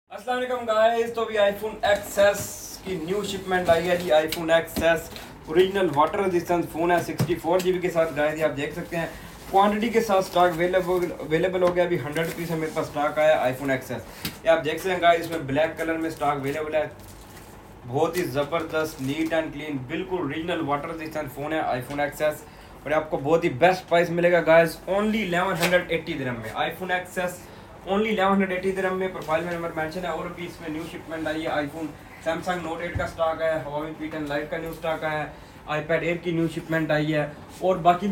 अस्सलाम वालेकुम गाइस। तो भी आईफोन एक्सएस की न्यू शिपमेंट आई है जी। IPhone XS original water resistance phone है 64 GB के साथ। गाइस आप देख सकते हैं क्वांटिटी के साथ स्टॉक अवेलेबल हो गया। अभी 100 पीस मेरे पास स्टॉक आया आईफोन एक्सएस। ये आप देख सकते हैं गाइस, इसमें ब्लैक कलर में स्टॉक अवेलेबल है। बहुत ही ज़बरदस्त नीट एंड क्लीन बिल्कुल ओरिजिनल वाटर रेजिस्टेंट फ़ोन है आईफोन एक्सएस। और आपको बहुत ही बेस्ट प्राइस मिलेगा गाइस, ओनली 1180 दिरहम में। आईफोन एक्सएस ओनली 1180 दिरहम में। प्रोफाइल में नंबर मेंशन है। और भी इसमें न्यू शिपमेंट आई है। आईफोन सैमसंग नोट 8 का स्टॉक है, Huawei P10 लाइट का न्यू स्टॉक है, iPad Air की न्यू शिपमेंट आई है और बाकी